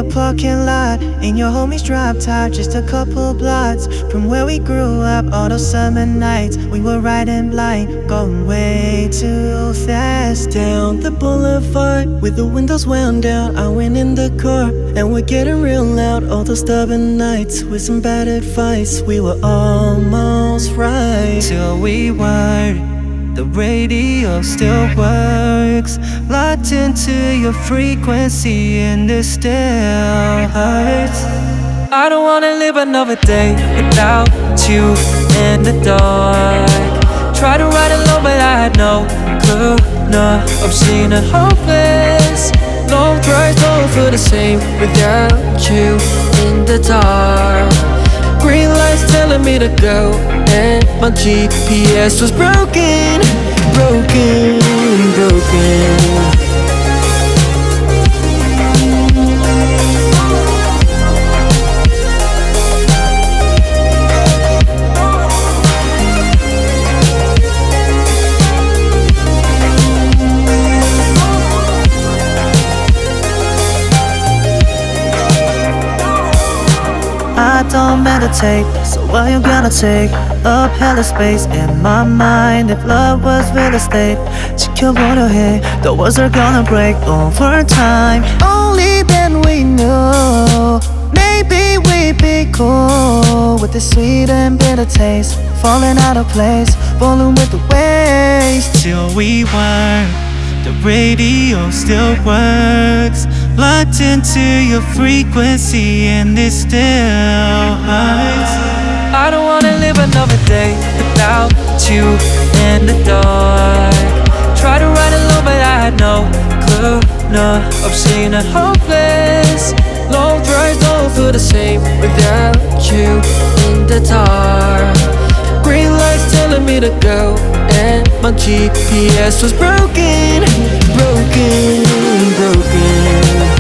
parking lot in your homie's drop top, just a couple blocks from where we grew up. All those summer nights we were riding blind, going way too fast down the boulevard with the windows wound down. I went in the car and we're getting real loud. All those stubborn nights with some bad advice, we were almost right till we weren't. The radio still works, locked into your frequency, and it still hurts. I don't wanna live another day without you in the dark. Try to ride alone but I had no clue, no, I'm seeing it hopeless. Long drives don't feel the same without you in the dark. Green lights telling me to go, and my GPS was broken, broken, broken. I don't meditate, so why you gonna take up hella space in my mind? If love was real estate, 지켜보려 해, the walls are gonna break over time. Only then we knew, maybe we'd be cool with the sweet and bitter taste, falling out of place, falling with the waves. Till we weren't, the radio still works, locked into your frequency, and it still hurts. I don't wanna live another day without you in the dark. Try to ride alone but I had no clue, no, I'm seeing it hopeless. Long drives don't feel the same without you in the dark. Green lights telling me to go, and my GPS was broken, broken, broken.